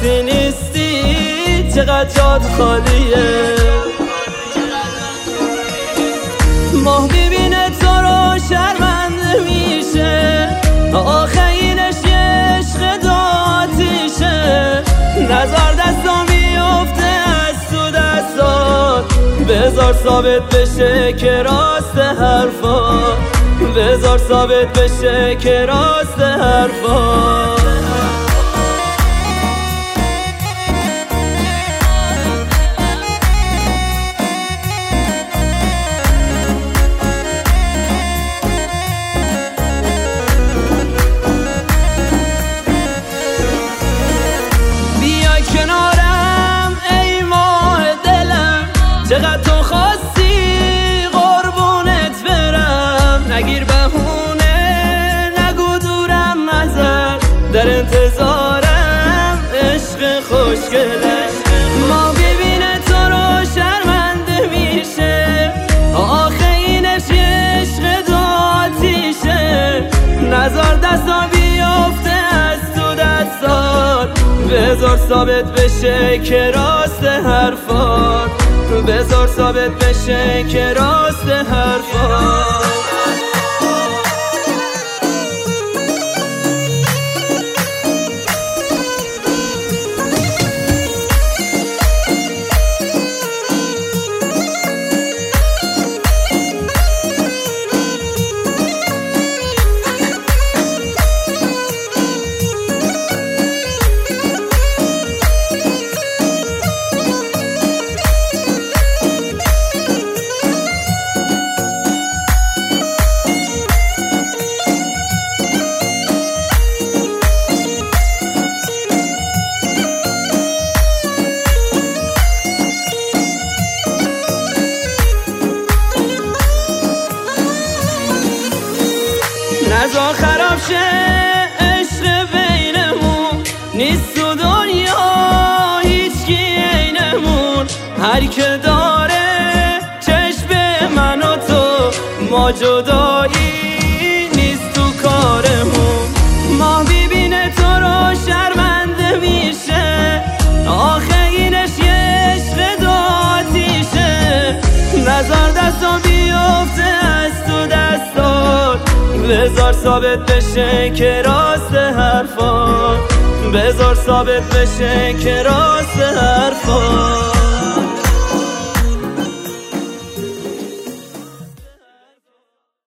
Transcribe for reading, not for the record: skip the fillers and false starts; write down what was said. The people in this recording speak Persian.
وقتی نیستی چقدر جات خالیه. ماه ببینه تو رو شرمنده میشه، آخرینش یه عشق دو آتیشه. نظر دستا میفته از تو دستات، بذار ثابت بشه که راست حرفات، بذار ثابت بشه که راست حرفات. چقدر تو خواستی قربونت برم، نگیر بهونه نگو دورم نظر، در انتظارم عشق خوشگله. ما ببینه تو رو شرمنده میشه، آخرینش یه عشق دو آتیشه. نظر دستا بیفته از تو دستات، بذار ثابت بشه که راست حرفات، بذار ثابت بشه که راست حرفات. نزار خراب شه عشق بینمون، نیست تو دنیا هیچکی عینمون. هر که داره چشم من و تو، ما جدایی نیست تو کارمون. ما ببینه تو رو شرمنده میشه، آخرینش یه عشق دو آتیشه. نظر دستا بیفته از تو دستات، بذار ثابت بشه که راست حرفات، بذار ثابت بشه که راست حرفات.